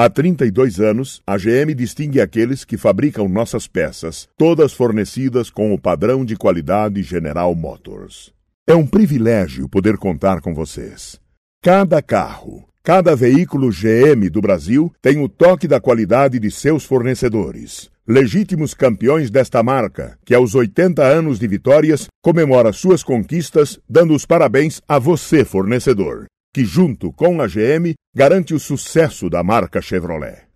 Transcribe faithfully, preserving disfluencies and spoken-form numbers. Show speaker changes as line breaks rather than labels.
Há trinta e dois anos, a G M distingue aqueles que fabricam nossas peças, todas fornecidas com o padrão de qualidade General Motors. É um privilégio poder contar com vocês. Cada carro, cada veículo G M do Brasil tem o toque da qualidade de seus fornecedores. Legítimos campeões desta marca, que aos oitenta anos de vitórias, comemora suas conquistas, dando os parabéns a você, fornecedor, que junto com a G M garante o sucesso da marca Chevrolet.